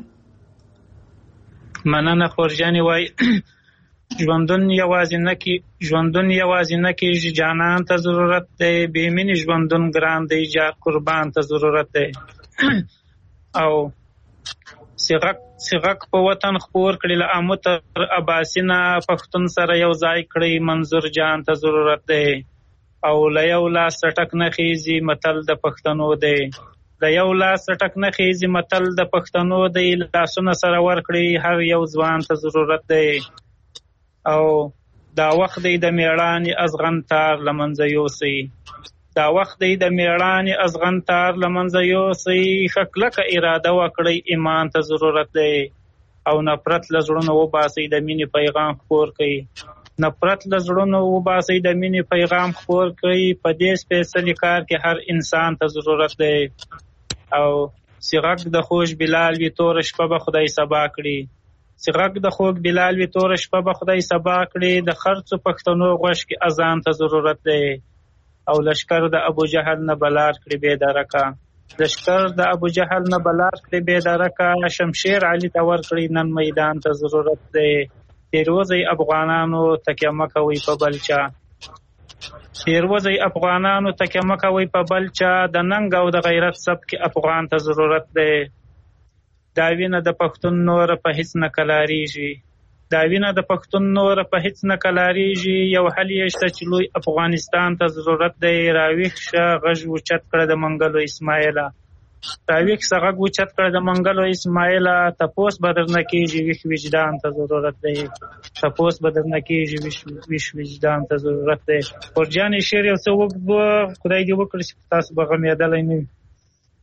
مننه خورجانې. وایي ژوندون یوازې نه کې ژوندون یوازې نه کېږي، جانان ته ضرورت دی. بې مینې ژوندون ګران دی، جا قربان ته ضرورت دی. او سیغک سیغک په وطن خپور کړي، له امو تر اباسینه پښتون سره یو ځای کړي، منظور جان ته ضرورت دی. او له یو لاس ټک نه خیزي متل د پښتنو دی. له یو لاس ټک نه خیزي متل د پښتنو دی. لاسونه سره ورکړي هر یو ځوان ته ضرورت دی. او دا وخت دی د میړانې ازغن تار له منځه یوسئ. دا وخت دی د میړانې ازغن تار له منځه یوسئ. ښه کلکه اراده وکړئ، ایمان ته ضرورت دی. او نفرت له زړونو وباسئ، د مینې پیغام خپور کړئ. نفرت له زړونو وباسئ، د مینې پیغام خپور کړئ. په دې سپېڅلي کار کې هر انسان ته ضرورت دی. او سیغک د خوږ بلال وي، توره شپه به خدای سبا کړي. سیغک د خوږ بلال وي، توره شپه به خدای سبا کړي. د خرڅو پښتنو غوږ کې اذان ته ضرورت دی. او لشکر د ابو جهل نه بلار کړي بې درکه. لشکر د ابو جهل نه بلار کړي بې درکه. شمشیر علي ته ورکړي نن میدان ته ضرورت دی. تیروزی افغانانو تکیه مه کوئ په بل چا. تیروزی افغانانو تکیه مه کوئ په بل چا. د ننګ او د غیرت سبک افغان ته ضرورت دی. دا وینه د پښتون نور په هیڅ نه کلاریږي. دا وینه د پښتون نور په هیڅ نه کلاریږي. یو حل یې شته چې لوی افغانستان ته ضرورت دی. راویښ شه غږ اوچت کړه د منګلو اسماعیله. راویښ شه غږ اوچت کړه د منګلو اسماعیله. تپوس به درنه کېږي ویښ وجدان ته ضرورت دی. تپوس به درنه کېږي ویښ وجدان ته ضرورت دی. خورجانې شعر یو څه اوږد و، خدای دې وکړي چې تاسو به غمېدلی نه وي.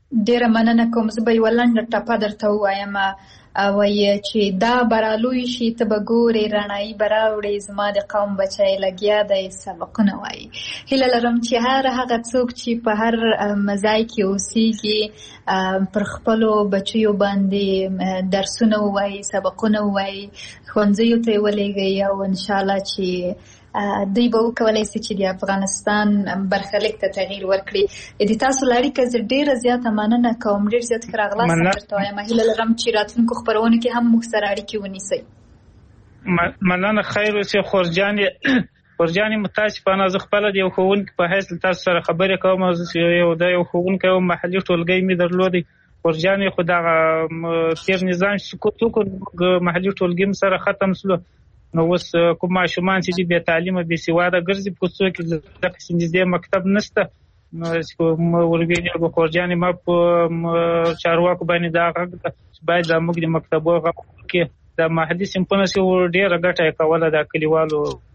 ډیره مننه کوم. زه به یوه لنډه ټپه درته ووایم، وایي چې دا برالوی شي ته به ګورې رڼایي به راوړې زما د قوم بچی لګیا دی سبقونه وایي. هیله لرم چې هر هغه څوک چې په هر ځای کې اوسیږي پر خپلو بچیو باندې درسونه ووایي، سبقونه ووایي، ښوونځیو ته یې ولېږئ او انشاءالله چې دوی به وکولی سي چې د افغانستان برخلیک ته تغییر ورکړي. د تاسو له اړیکه زه ډېره زیاته مننه کوم، ډېر زیات ښه راغلاست درته وایم. هیله لرم چې راتلونکو خپرونو کې هم موږ سره اړیکې ونیسئ. مننه. خیر اوسې خورجانې خورجانې متاسفانه زه خپله د یو ښوونکي په حیث تاسو سره خبرې کوم. یو د یو ښوونکی و محلي ټولګی مې درلودی خورجانې، خو دغه تېر نظام سقوط وکړ، محلي ټولګي م سره ختم سلو. نو اوس کوم ماشومان چې دي بې تعلیمه بې سواده ګرځي، په کوڅو کې دقسې نږدې مکتب نشته. نو ورګېدل به خورجانې ما په چارواکو باندې دا غږ چې باید زموږ د مکتبو غږ کې د محلي صنفونه چې ډېره ګټه یې کوله د کلیوالو.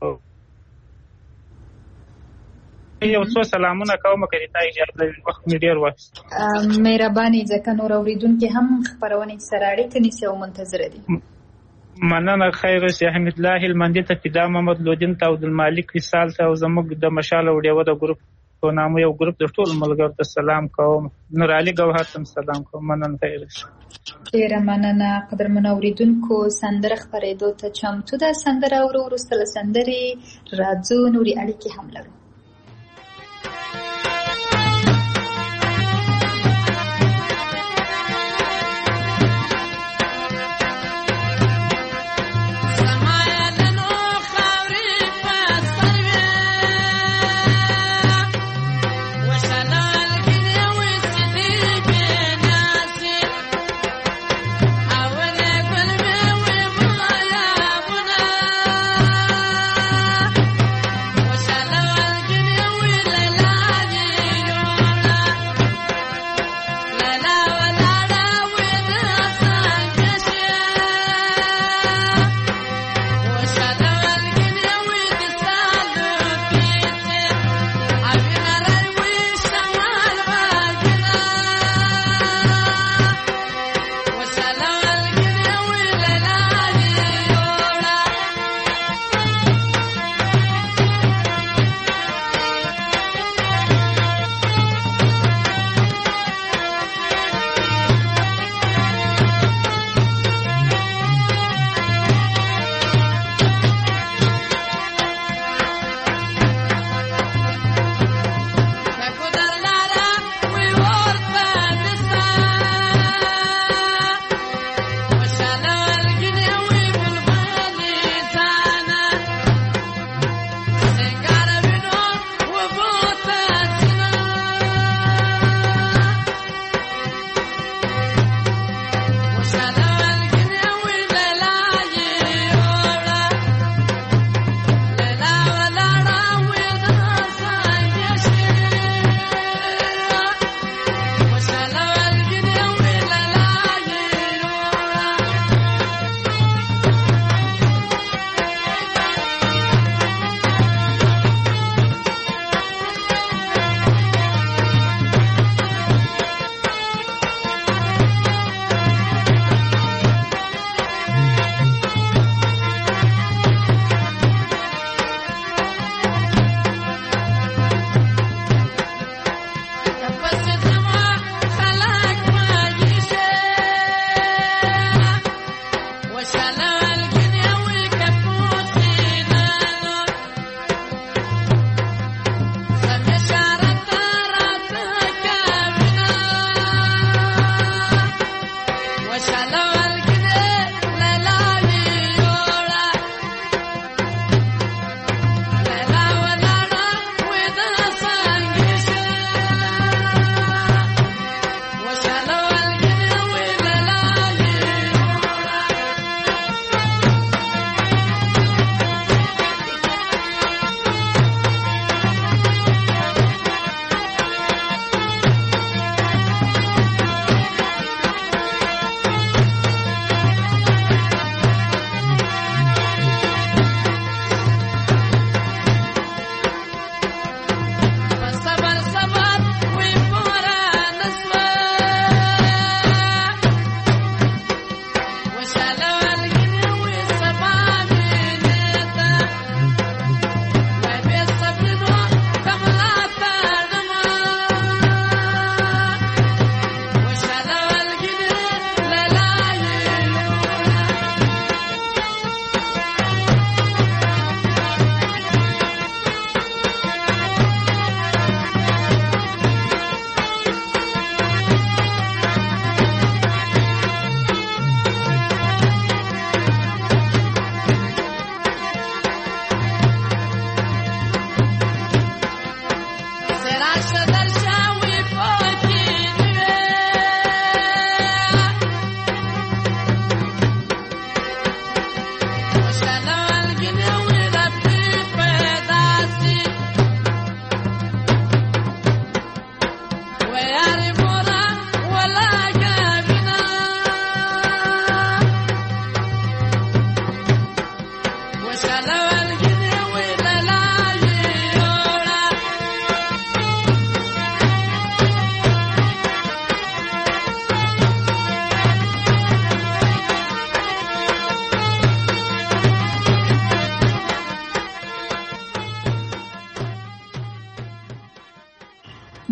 یو څو سلامونه کوم که د تا اجازه وي، وخت مې ډېر واخیست. مهرباني، ځکه نور اورېدونکي هم خپرونې سره اړیکه نیسي او منتظره دي. مننه. خیر اوسې. حمید الله هلمندي ته، فدا محمد لودین ته، عبدالمالک وصال ته، او زموږ د مشال او ډیوه د ګروپ په نامه یو ګروپ د ټولو ملګرو ته سلام کوم. نورعلي ګوهر ته سلام کوم. مننه. خیر اوسې. ډېره مننه. قدرمنو اورېدونکو، سندره خپرېدو ته چمتو ده. سندره ورو وروسته له سندرې راځو، نورې اړیکې هم لرو.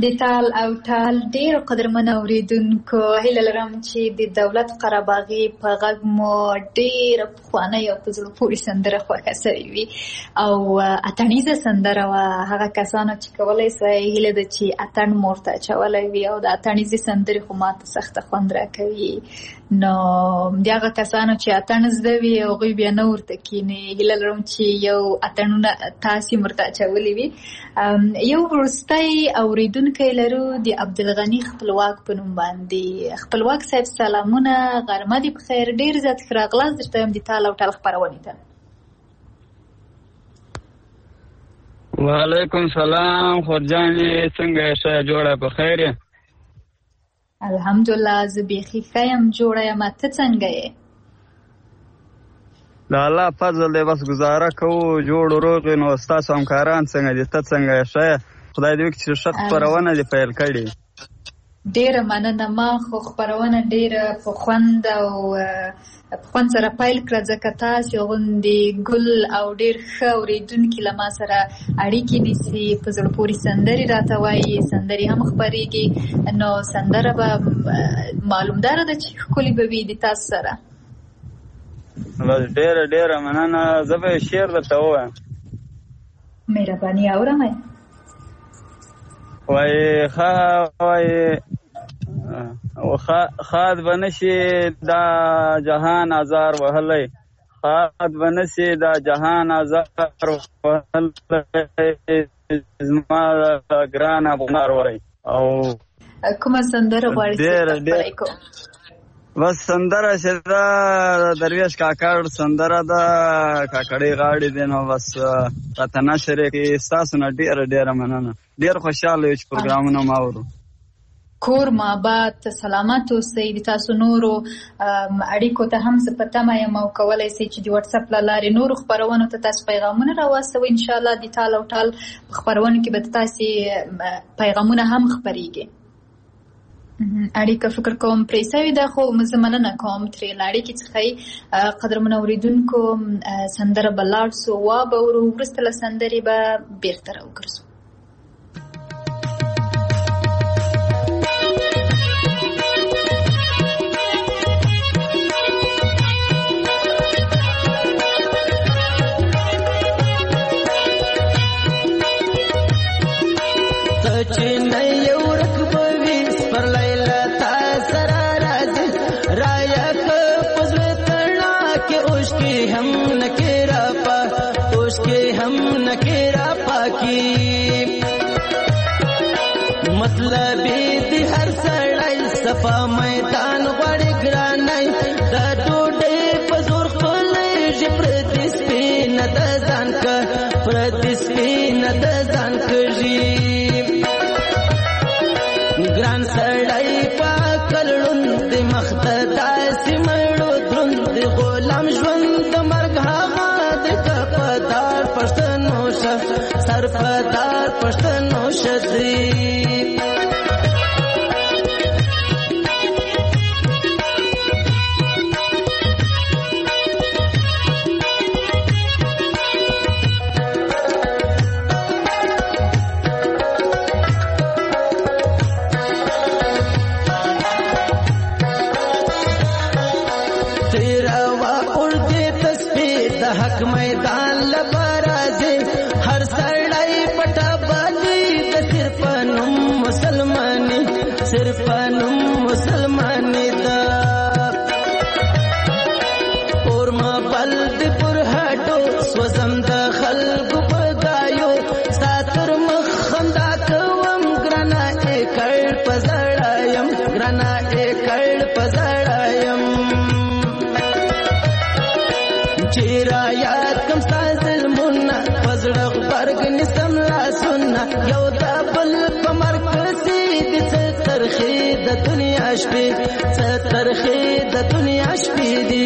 د تال او تال ډېر قدرمن اوریدونکو، هیله لرم چې د دولت قره باغي په غږ مو ډېره پخوانۍ او په زړه پورې سندره خوښه سوې وي او اتڼیزه سندره وه. هغه کسانو چې کولی سوی هیله ده چې اتڼ مو ورته اچولی وي او د اتڼیزې سندرې خو ماته سخته خوند راکوي. نو د هغه کسانو چې اتڼ زده وي هغوی بیا نه ورته کښېني، هیله لرم چې یو اتڼونه تاسې هم ورته اچولی وي. یو وروستی اوریدونکی لرو د عبدالغني خپلواک په نوم باندې. خپلواک صاحب سلامونه، غرمه دې بخیر، ډېر زیات ښه راغلاست درته یم د تال او ټال خپرونې ته. وعلیکم سلام خورجانې، څنګه یې؟ ښه جوړه په خیر یې؟ الحمدلله زه بیخي ښه یم، جوړه یم. ته څنګه یې؟ د الله فضل دی، بس ګزاره کوو جوړ روغ یې. نو ستاسو همکاران څنګه دي؟ ته څنګه یې؟ ښه یې؟ خدای دې وکړي چې ښه خپرونه دې پیل کړې. ډېره مننه. ما خو خپرونه ډېره په خوند او په خوند سره پیل کړه ځکه تاسې غوندې ګل او ډېر ښه اورېدونکي له ما سره اړیکې نیسي، په زړه پورې سندرې راته وایي، سندرې هم خپرېږي. نو سندره به معلومداره ده چې ښکلې به وي د تاسو سره. ډېره ډېره مننه. زه به شعر درته ووایم. مهرباني اورم. وایي وایي خاد به نشي دا جهان ازار وهلی، خاد به نشي دا جهان ازار وهلی، زما ګران افغان وری. او کومه سندره غواړئ چې خپره کوم؟ بس سندره چې ده درویش کاکړ سندره ده، کاکړۍ غاړې دی. نو بس راته نشر یې کړي. ستاسو نه ډېره ډېره مننه. ډېر خوشحاله یو چې پروګرامونه ما اورو. کور ماباد سلامت اوسئ. د تاسو نورو اړیکو ته هم زه په تمه یم او کولی سئ چې د وټساپ له لارې نورو خپرونو ته تاسو پیغامونه راواستوئ. انشاءالله د تال او ټال په خپرونو کې به تاسې پیغامونه هم خپرېږي. اړیکه فکر کوم پرې سوې ده، خو زه مننه کوم ترې له اړیکې څخه. قدرمنو اورېدونکو سندره به لاړ سو، وا به ورو، وروسته له سندرې به بېرته راوګرځو. په میدان غوړې ګرانای د ډوډۍ په زور خپلېږي پردي سپینه د ځان که پردي سپینه د ځان کږي ګران سړی په عقل ړوند مخ ته داسې مړو دروند د غلام ژوند د مرګ هغه د کپدار پښتنو شه سرپدار پښتنو شه حق میدان لبرازي هر سړی پټه باندې د صرف نوم مسلماني صرف نوم مسلماني دا اور ما بلد پر هټو سوزم د خلق پدایو ساتر مخندا کوم ګرنا اکړ پزړایم ګرنا اکړ پزړایم چیرا یاد کم سازل منا پزړغ برګ نسم لا سننا یو د بل په مرکزي د سترخي د دنیا شپې سترخي د دنیا شپې دي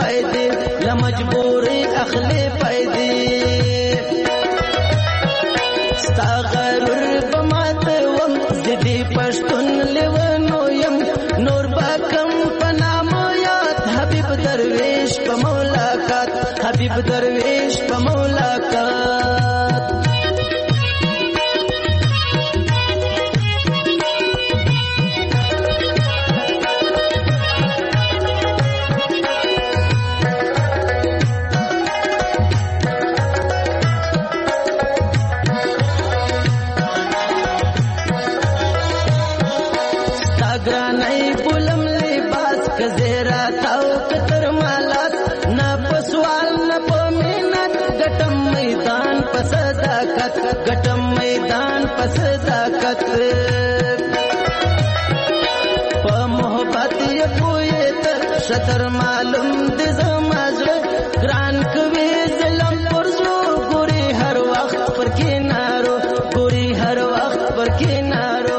پیدې لمجبوري اخلي پیدې ستا غرور بماته وم دې پښتون لیونو يم نور باکم پنام یاد حبیب درویش په ملاقات حبیب درویش په ملاقات ګټم میدان په صداقت په محبت یې پوهې ته شتر معلوم دې زما زړه ګران کوي ظلم پر زړه ګوري هر وخت پر کنارو ګوري هر وخت پر کنارو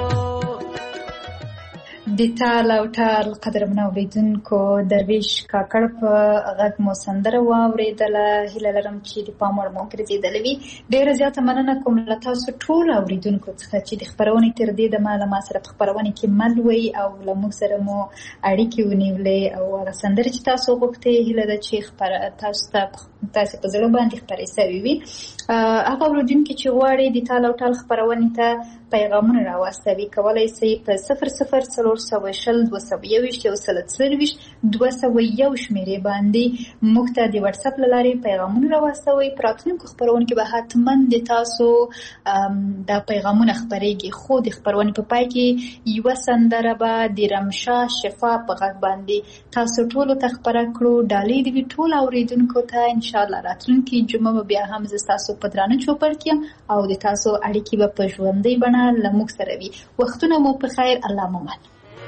د تال او ټال قدرمنو اوریدونکو درویش کاکړ په غږ مو سندره واورېدله. هیله لرم چې د پام وړ مو ګرځېدلې وي. ډېره زیاته مننه کوم له تاسو ټولو اوریدونکو څخه چې د خپرونې تر دې دمه له ما سره په خپرونې کې مل وئ او له موږ سره مو اړیکې ونیولې او هغه سندرې چې تاسو غوښتې هیله ده چې تاسو ته تاسو په زړه باندې خپرې سوي وي. هغه اوریدونکي چې غواړي د تال او ټال خپرونې ته پیغامونه راواستوي کولی شئ په صفر صفر څلور سوه شل دوه سوه یوویشت یو سل څلوېښت دوه سوه یو شمېرې باندې موږ ته د وټساپ له لارې پیغامونه راواستوئ. په راتلونکو خپرونو کې به حتما د تاسو دا پیغامونه خپرېږي خو د خپرونې په پای کې یوه سندره به د رمشا شفا په غږ باندې تاسو ټولو ته خپره کړو. ډالۍ د وي ټولو اوریدونکو ته انشاءالله راتلونکي جمعه به بیا هم زه ستاسو په درانه چوپړ کې یم او د تاسو اړیکې به په ژوندۍ بڼه له موږ سره وي. وختونه مو په خیر. الله مو مان.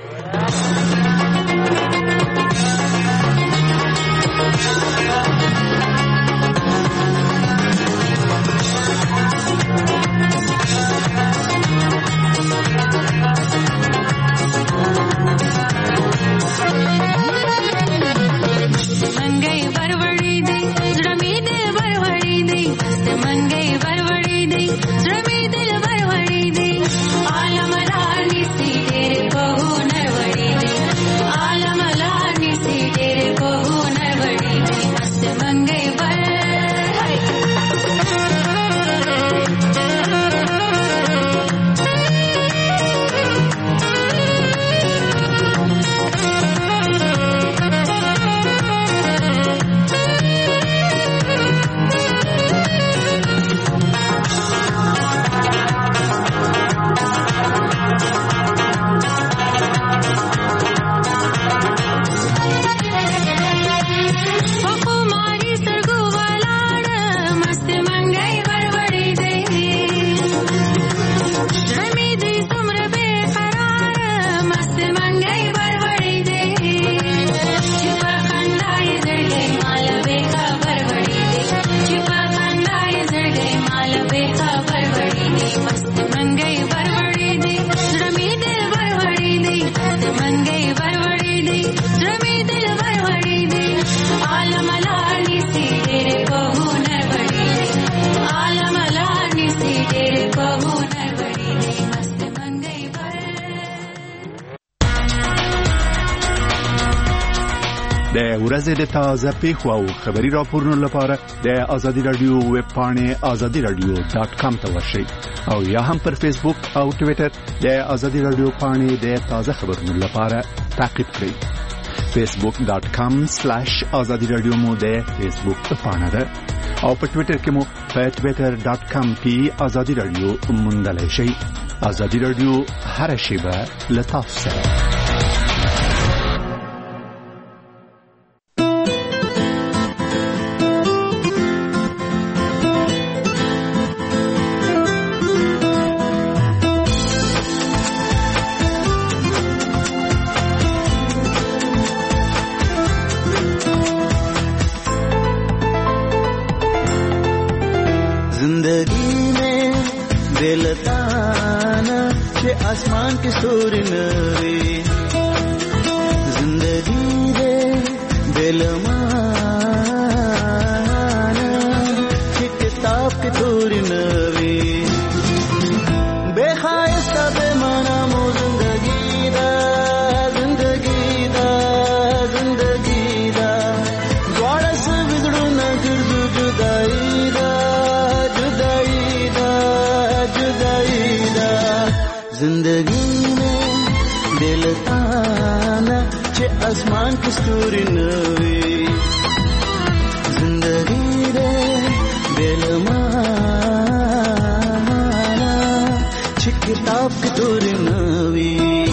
د ورځې د تازه پیښو او خبري راپورونو لپاره د آزادي رادیو ویب پاڼه آزادي رادیو ډاټ کام ته ورشئ او یا هم پر فیسبوک او ټوئیټر د آزادي رادیو پاڼه د تازه خبرونو لپاره تعقیب کړئ. فیسبوک ډاټ کام سلیش آزادي رادیو مو د فیسبوک پاڼه ده او په ټوئیټر کې مو په ټوئیټر ډاټ کام کې آزادي رادیو موندلای شئ. آزادي رادیو هر شیبه له تاسو سره. आसमान के सूर नवे जिंदगी रे बेलमाना چې کتاب کې توري نوي بے خایسته بے معنا مو زندگی دا زندگی دا زندگی دا دواړه سویدړونه ګرځو جدائی دا جدائی دا جدائی دا زندگی میں دل تانا چې اسمان کې ستوري نوي زندگی دے बेलमाना چې کتاب کې توري نوي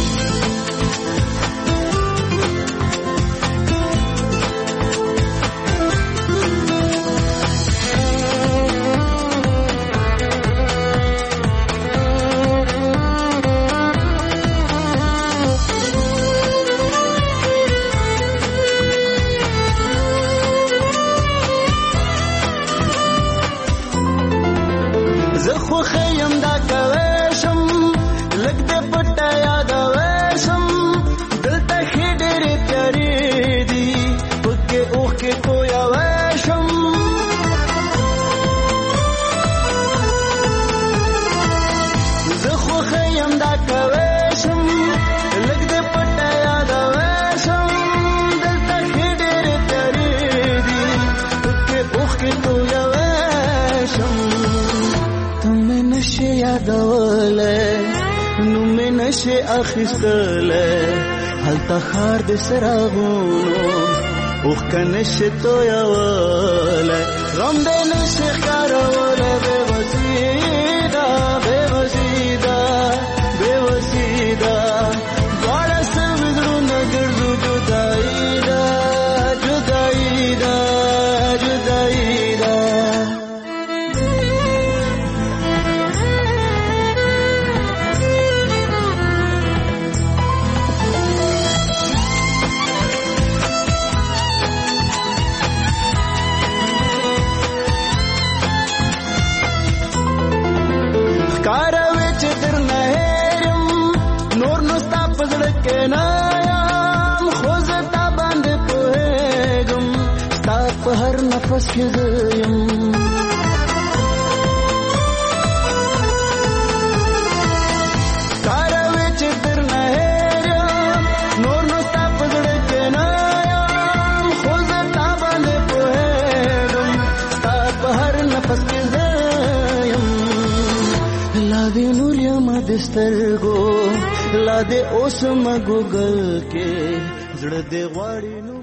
خیم دا کوشم لګ دې پټه یاد وشم دلته خې ډېرې تیارې دي پکې اوښکې تویوشم زه خو خیم دا کوشم لګ دې پټه یاد وشم دلته خې ډېرې تیارې دي پکې اوښکې تویوشم تمہیں نشے یادولے نومے نشے اخیستلے حالتا خار دے سراغونو اوخ کا نشے تویولے غم دے نشے خارولے بے وسیدہ بے وسیدہ بے وسیدہ دوارا سویدرو نگردو جدائی دا جدائی دا جدائی دا کاروي چې در نه هېرم نور نو ستا په زړه کې نه یم خو زه تا باندې پوهېږم ستا په هر نفس کې زه یم کاروي چې در نه هېرم نور نو ستا په زړه کې نه یم خو زه تا باندې پوهېږم ستا په هر نفس کې زه یم لا دې نور یم د سترګو لا دې اوس م ګوګل کې زړه دې غواړي نو